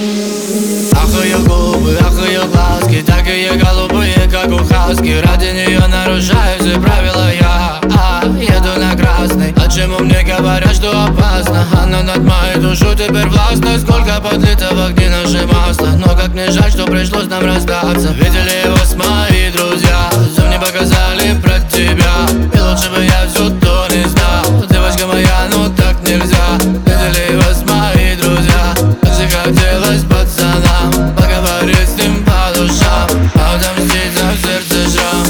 Ах, ее губы, ах, ее глазки, такие голубые, как у хаски. Ради нее нарушаю все правила я еду на красный. Почему мне говорят, что опасно? Она над моей душой теперь властна. Сколько подлито в огне наше масло. Но как мне жаль, что пришлось нам расстаться. Видели его с мои друзья, все мне показали про тебя. И лучше бы я все то не знал. Девочка моя, ну так нельзя. Видели его с мои друзья, так же хотелось пацанам поговорить с ним по душам, отомстить за сердце шрам.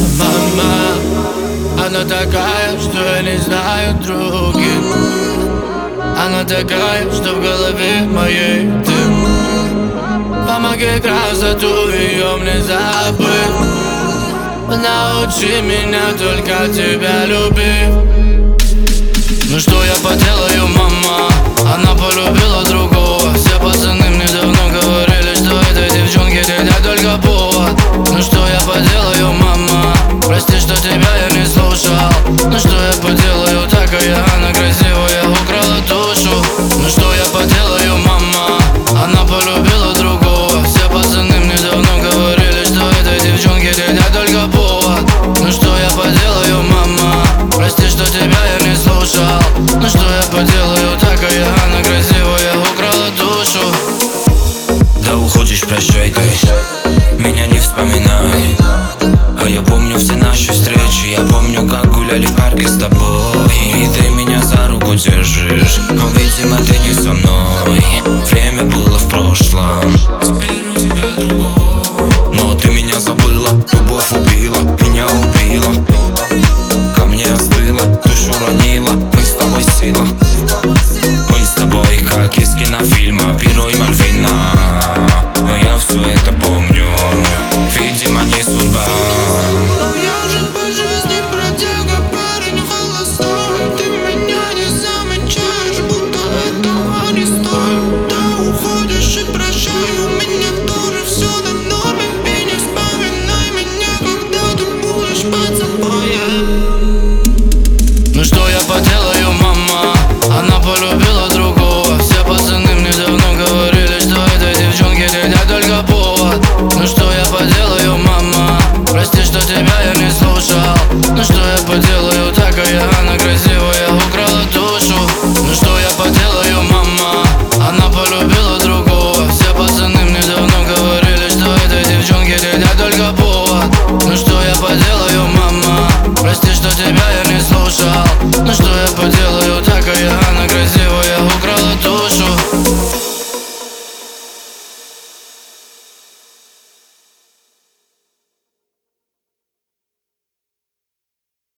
Мама, она такая, что я не знаю других. Она такая, что в голове моей ты. Помоги красоту ее мне забыть. Научи меня только тебя любить. Ну что я поделаю, мама? Она полюбила другого. Все пацаны мне давно говорили, что этой девчонке тебя только повод. Ну что я поделаю, мама? Прости, что тебя я не слушал. Ну что я поделаю, такая она красивая, украла душу. Ну что я поделаю, мама? Она полюбила другого. Все пацаны мне давно говорили, что этой девчонке тебя только повод. Ну что я поделаю, мама? Прости, что тебя я не слушал. Ну что я поделаю, такая она красивая, украла душу. Да уходишь, прощай ты, меня не вспоминай. А я помню все наши встречи, я помню, как гуляли в парке с тобой. И ты меня за руку держишь, но, видимо, ты не со мной. Время было в прошлом, теперь у тебя другой. Но ты меня забыла, любовь убила, меня убила. Ко мне остыла, душу ранила, мы с тобой сила. Мы с тобой, как из кинофильма Пиро и Мальвина. Но я все это помню, видимо, не судьба. Но я же по жизни бродяга, парень холостой. Ты меня не замечаешь, будто этого не стоит. Да уходишь и прощай, у меня тоже все на норме. И не вспоминай меня, когда ты будешь под собой. Ну что я поделаю, мама? Она полюбила другого. Все пацаны мне давно говорили, что этой девчонке тебя только повод. Ну что я поделаю, мама? Прости, что тебя я не слушал. Ну что я поделаю, такая она красивая, украла душу. Ну что я поделаю, мама? Она полюбила другого. Все пацаны мне давно говорили, что этой девчонке тебя только повод. Ну что я поделаю?